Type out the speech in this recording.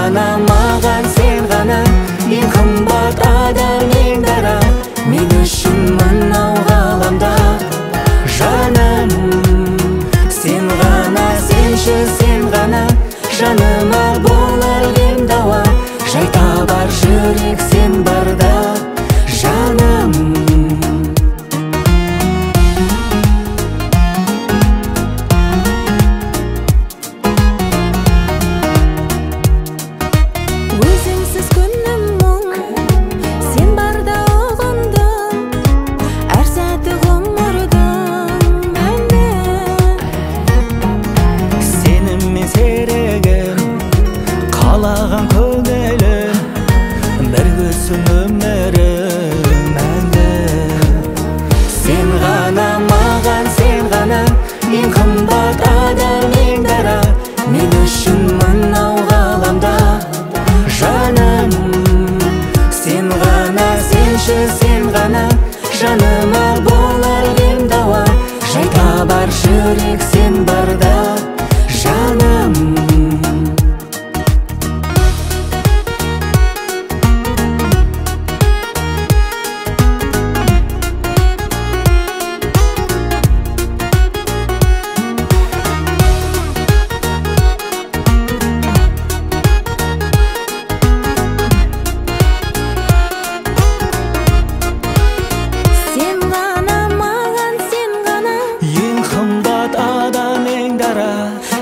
ғана маған сен ғана, ең қымбат адам ең дара, мен үшін мынау ғаламда. Жаным, сен ғана, сенші сен ғана, жаныма болар ем дауа. Жай табар жүрек сен барда, жаным. Өзіңсіз күнім мұң, сен барда ұғындым, әр сәті ғұмырдың мәнді. Сенім мен серігім, қалаған көңілім, бір күсін өмірім мәңгі. Сен ғана маған сен ғана, ең қымбат адам ең дара, мен үшін мынау ғаламда. Жаным, сен ғана, сенші сен ғана, жаныма болар ем дауа. Жай табар жүрек сен барда, жаным. Сен ғана маған сен ғана, Ең қымбат адам ең дара,